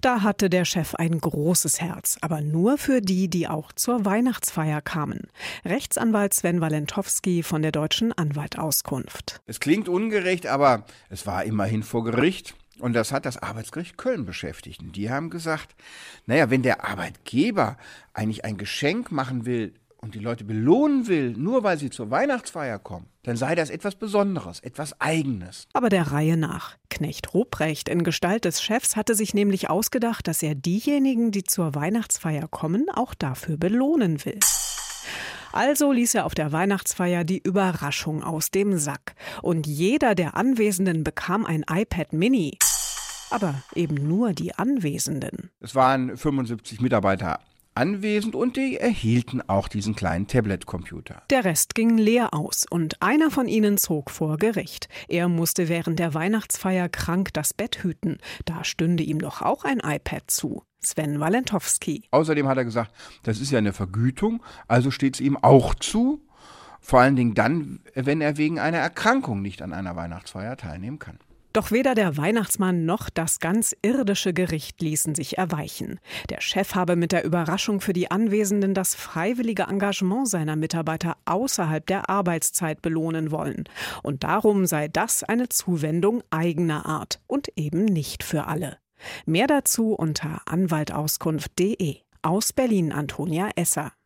Da hatte der Chef ein großes Herz, aber nur für die, die auch zur Weihnachtsfeier kamen. Rechtsanwalt Sven Walentowski von der Deutschen Anwaltauskunft. Es klingt ungerecht, aber es war immerhin vor Gericht. Und das hat das Arbeitsgericht Köln beschäftigt. Und die haben gesagt, wenn der Arbeitgeber eigentlich ein Geschenk machen will und die Leute belohnen will, nur weil sie zur Weihnachtsfeier kommen, dann sei das etwas Besonderes, etwas Eigenes. Aber der Reihe nach. Knecht Ruprecht in Gestalt des Chefs hatte sich nämlich ausgedacht, dass er diejenigen, die zur Weihnachtsfeier kommen, auch dafür belohnen will. Also ließ er auf der Weihnachtsfeier die Überraschung aus dem Sack. Und jeder der Anwesenden bekam ein iPad Mini. Aber eben nur die Anwesenden. Es waren 75 Mitarbeiter anwesend und die erhielten auch diesen kleinen Tablet-Computer. Der Rest ging leer aus und einer von ihnen zog vor Gericht. Er musste während der Weihnachtsfeier krank das Bett hüten. Da stünde ihm doch auch ein iPad zu. Sven Walentowski. Außerdem hat er gesagt, das ist ja eine Vergütung, also steht es ihm auch zu. Vor allen Dingen dann, wenn er wegen einer Erkrankung nicht an einer Weihnachtsfeier teilnehmen kann. Doch weder der Weihnachtsmann noch das ganz irdische Gericht ließen sich erweichen. Der Chef habe mit der Überraschung für die Anwesenden das freiwillige Engagement seiner Mitarbeiter außerhalb der Arbeitszeit belohnen wollen. Und darum sei das eine Zuwendung eigener Art und eben nicht für alle. Mehr dazu unter anwaltauskunft.de. Aus Berlin Antonia Esser.